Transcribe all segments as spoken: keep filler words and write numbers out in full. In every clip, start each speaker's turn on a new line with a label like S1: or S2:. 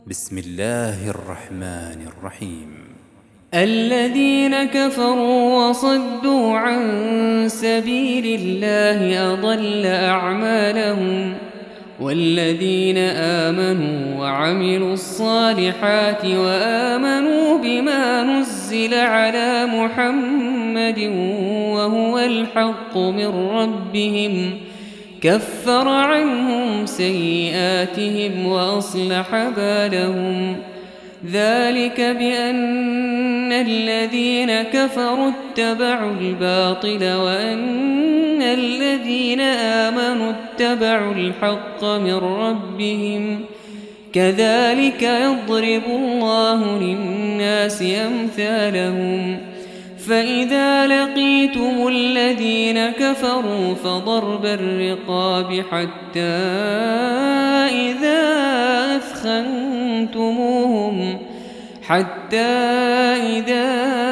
S1: بسم الله الرحمن الرحيم.
S2: الذين كفروا وصدوا عن سبيل الله أضل أعمالهم والذين آمنوا وعملوا الصالحات وآمنوا بما نزل على محمد وهو الحق من ربهم كفر عنهم سيئاتهم وأصلح بالهم ذلك بأن الذين كفروا اتبعوا الباطل وأن الذين آمنوا اتبعوا الحق من ربهم كذلك يضرب الله للناس أمثالهم فإذا لقيتم الذين كفروا فضرب الرقاب حتى إذا أثخنتموهم حتى إذا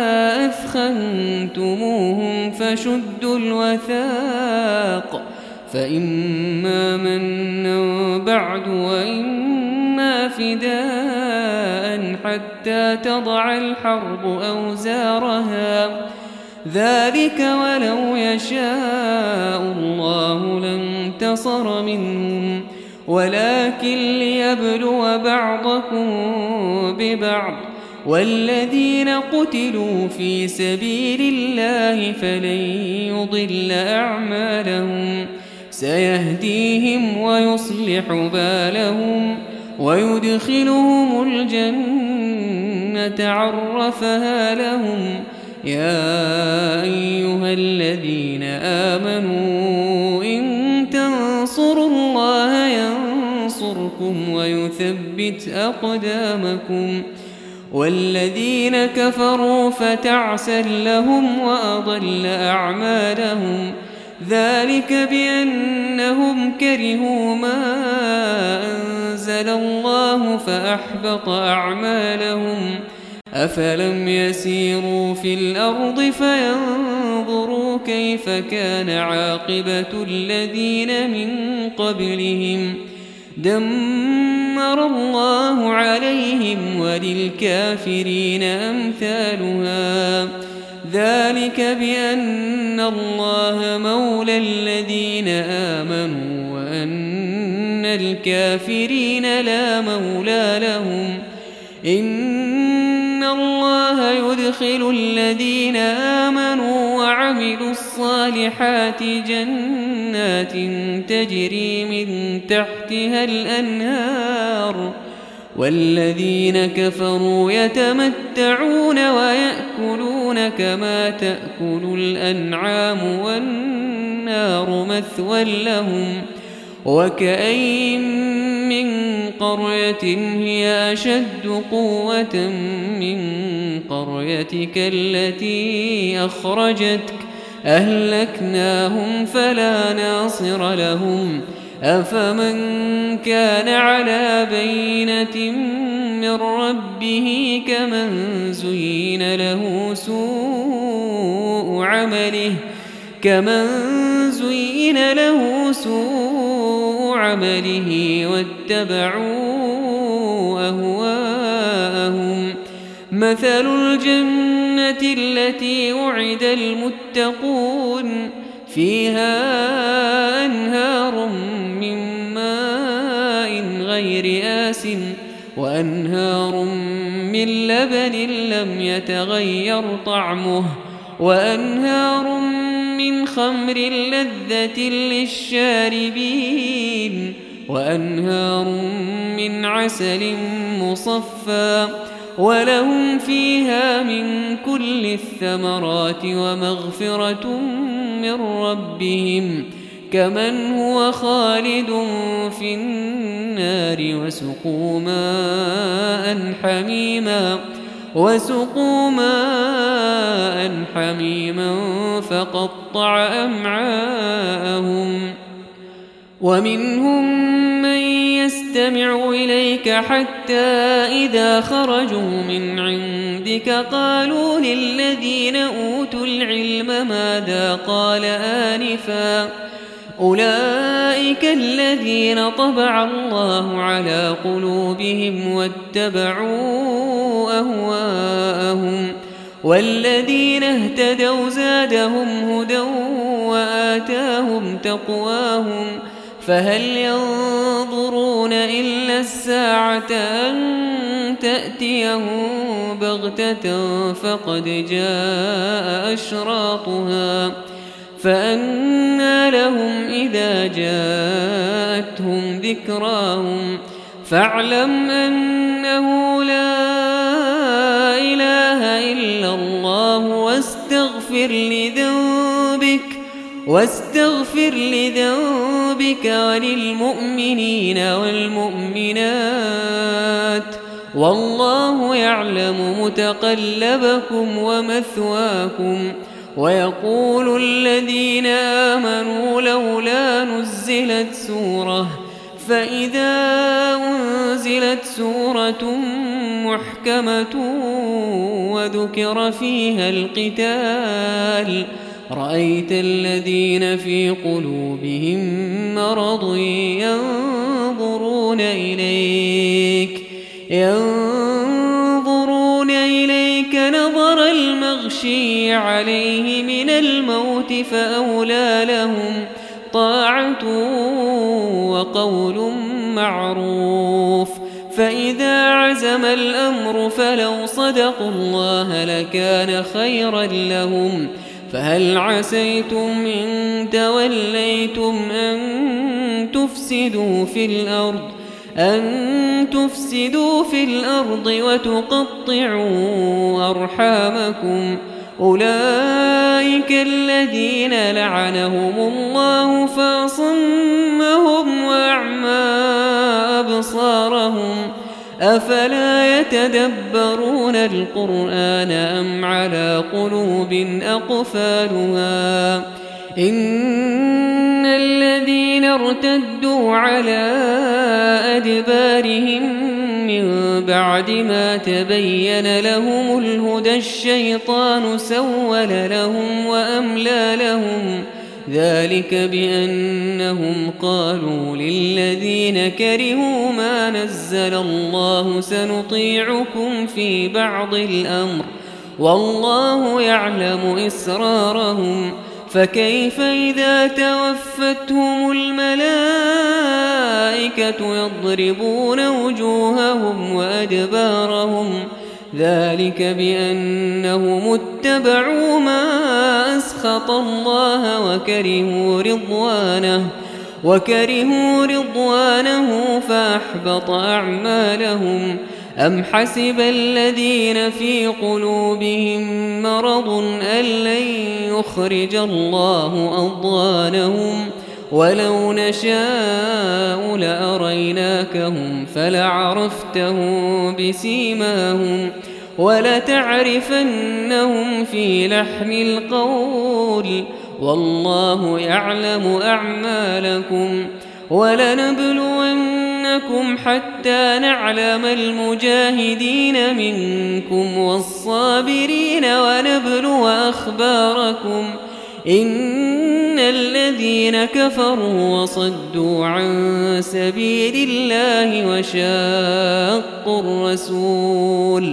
S2: أثخنتموهم فشدوا الوثاق فإما منا بعد وإما فداء حتى تضع الحرب أوزارها ذلك ولو يشاء الله لانتصر منهم ولكن ليبلو بعضكم ببعض والذين قتلوا في سبيل الله فلن يضل أعمالهم سيهديهم ويصلح بالهم ويدخلهم الجنة عرفها لهم يا أيها الذين آمنوا إن تنصروا الله ينصركم ويثبت أقدامكم والذين كفروا فتعسا لهم وأضل أعمالهم ذلك بأنهم كرهوا ما أنزل الله فأحبط أعمالهم أفلم يسيروا في الأرض فينظروا كيف كان عاقبة الذين من قبلهم دمر الله عليهم وللكافرين أمثالها ذلك بأن الله مولى الذين آمنوا وأن الكافرين لا مولى لهم إن الله يدخل الذين آمنوا وعملوا الصالحات جنات تجري من تحتها الأنهار والذين كفروا يتمتعون ويأكلون كما تأكل الأنعام والنار مثوى لهم وكأين من قرية هي أشد قوة من قريتك التي أخرجتك أهلكناهم فلا ناصر لهم أفمن كان على بينة من ربه كمن زين له سوء عمله كمن زين له سوء عمله واتبعوا أهواءهم مثل الجنة التي وعد المتقون فيها أنهار من ماء غير آسٍ وأنهار من لبن لم يتغير طعمه وأنهار من خمر لذة للشاربين وأنهار من عسل مصفى ولهم فيها من كل الثمرات ومغفرة من ربهم كمن هو خالد في النار وسقوا ماء حميما وسقوا ماء حميما فقطع أمعاءهم ومنهم من يستمع إليك حتى إذا خرجوا من عندك قالوا للذين أوتوا العلم ماذا قال آنفا أولئك الذين طبع الله على قلوبهم واتبعوا أهواءهم والذين اهتدوا زادهم هدى وآتاهم تقواهم فهل ينظرون إلا الساعة أن تأتيهم بغتة فقد جاء أشراطها فأنى لهم إذا جاءتهم ذكراهم فاعلم أنه لا إله إلا الله واستغفر لذنبك واستغفر لذنبك وللمؤمنين والمؤمنات والله يعلم متقلبكم ومثواكم. ويقول الذين آمنوا لولا نزلت سورة فإذا أنزلت سورة محكمة وذكر فيها القتال رأيت الذين في قلوبهم مرض ينظرون إليك ينظرون إليك نظر المغشي عليه من الموت فأولى لهم طاعة وقول معروف فإذا عزم الأمر فلو صدقوا الله لكان خيرا لهم فهل عسيتم إن توليتم أن تفسدوا في الأرض أن تفسدوا في الأرض وتقطعوا أرحامكم أولئك الذين لعنهم الله فأصمهم وأعمى أبصارهم أفلا يتدبرون القرآن أم على قلوب أقفالها إن الذين ارتدوا على أدبارهم من بعد ما تبين لهم الهدى الشيطان سول لهم وأملى لهم ذلك بأنهم قالوا للذين كرهوا ما نزل الله سنطيعكم في بعض الأمر والله يعلم إسرارهم فكيف إذا توفتهم الملائكة يضربون وجوههم وأدبارهم ذلك بأنهم اتبعوا ما أسخط الله وكرهوا رضوانه وكرهوا رضوانه فأحبط أعمالهم أم حسب الذين في قلوبهم مرض أن لن يخرج الله أضغانهم ولو نشاء لأريناكهم فلعرفتهم بسيماهم ولتعرفنهم في لحن القول والله يعلم أعمالكم ولنبلونكم حتى نعلم المجاهدين منكم والصابرين ونبلو أخباركم إن الذين كفروا وصدوا عن سبيل الله وشاقوا الرسول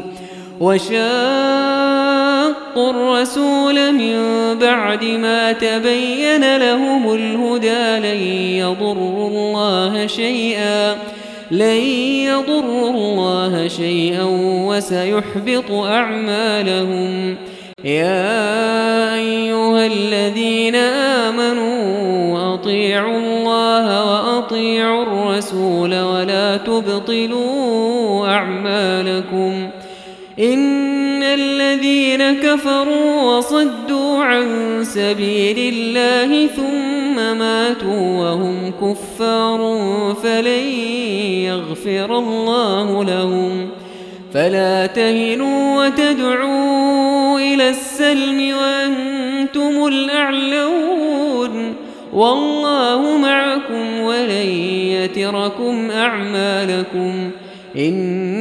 S2: وشاقوا الرسول من بعد ما تبين لهم الهدى لن يضروا الله شيئا لن يضروا الله شيئا وسيحبط أعمالهم يا أيها الذين آمنوا أطيعوا الله وأطيعوا الرسول ولا تبطلوا أعمالكم إن الذين كفروا وصدوا عن سبيل الله ثم ماتوا وهم كفار فلن يغفر الله لهم فلا تهنوا وتدعوا إلى السلم وأنتم الأعلون والله معكم ولن يتركم أعمالكم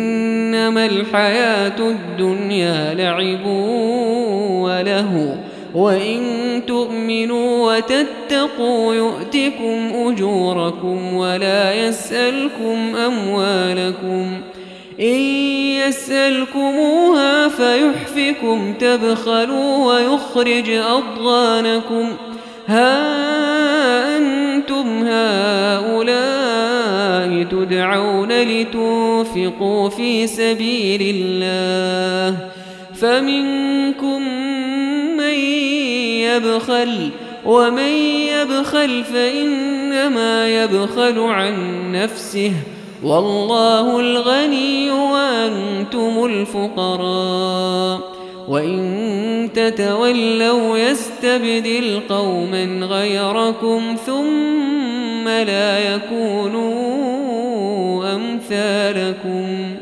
S2: إنما الحياة الدنيا لعب وله وإن تؤمنوا وتتقوا يؤتكم أجوركم ولا يسألكم أموالكم إن يسألكموها فيحفكم تبخلوا ويخرج أضغانكم ها أنتم هؤلاء تدعون لتنفقوا في سبيل الله فمنكم من يبخل ومن يبخل فإنما يبخل عن نفسه والله الغني وأنتم الفقراء وإن تتولوا يستبدل قوما غيركم ثم لا يكونوا أمثالكم